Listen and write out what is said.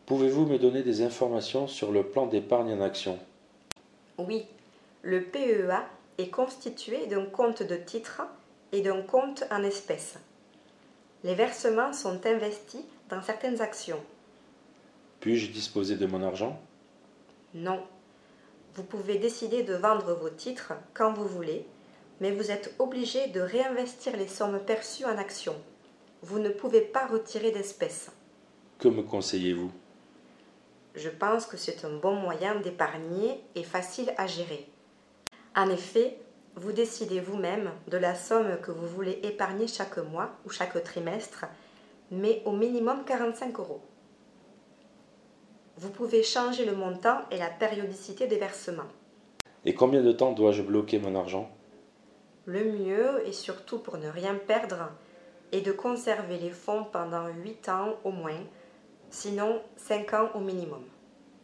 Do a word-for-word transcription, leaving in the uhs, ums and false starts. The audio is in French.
Pouvez-vous me donner des informations sur le plan d'épargne en action? Oui, le P E A est constitué d'un compte de titres et d'un compte en espèces. Les versements sont investis dans certaines actions. Puis-je disposer de mon argent? Non. Vous pouvez décider de vendre vos titres quand vous voulez, mais vous êtes obligé de réinvestir les sommes perçues en actions. Vous ne pouvez pas retirer d'espèces. Que me conseillez-vous? Je pense que c'est un bon moyen d'épargner et facile à gérer. En effet, vous décidez vous-même de la somme que vous voulez épargner chaque mois ou chaque trimestre, mais au minimum quarante-cinq euros. Vous pouvez changer le montant et la périodicité des versements. Et combien de temps dois-je bloquer mon argent? Le mieux, et surtout pour ne rien perdre, est de conserver les fonds pendant huit ans au moins, sinon cinq ans au minimum.